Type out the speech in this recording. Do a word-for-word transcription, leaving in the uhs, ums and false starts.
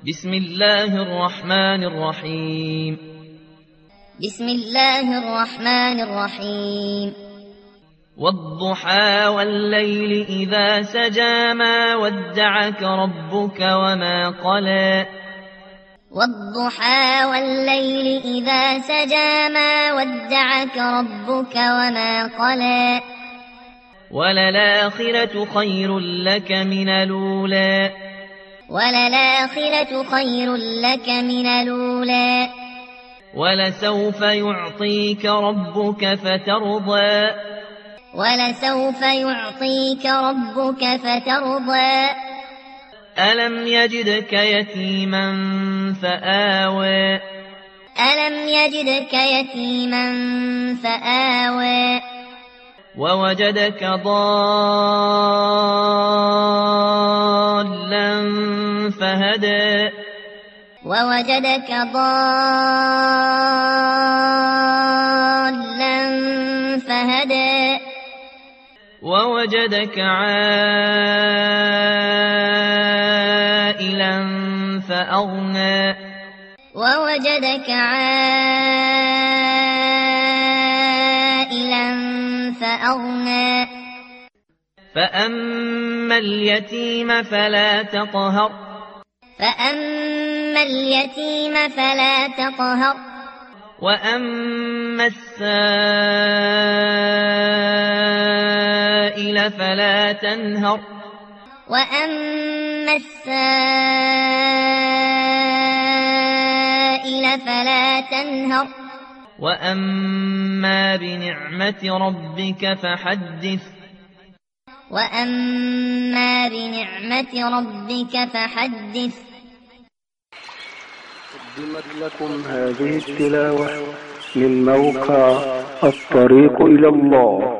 بسم الله الرحمن الرحيم بسم الله الرحمن الرحيم والضحى والليل إذا سجى ما ودعك ربك وما قلى والضحى والليل إذا سجى ما ودعك ربك وما قلى وللآخرة خير لك من الأولى وللآخرة خير لك من الأولى ولسوف يعطيك ربك فترضى ولسوف يعطيك ربك فترضى ألم يجدك يتيما فآوى ألم يجدك يتيما فآوى ووجدك ضالا فهدى ووجدك ضالا فهدى ووجدك عائلا فأغنى ووجدك عائلا فأغنى فأما اليتيم فلا تقهر فأما اليتيم فلا تقهر وأما السائل فلا تنهر وأما السائل فلا تنهر وأما بنعمة ربك فحدث وأما بنعمة ربك فحدث. قدمت لكم هذه التلاوة من موقع الطريق إلى الله.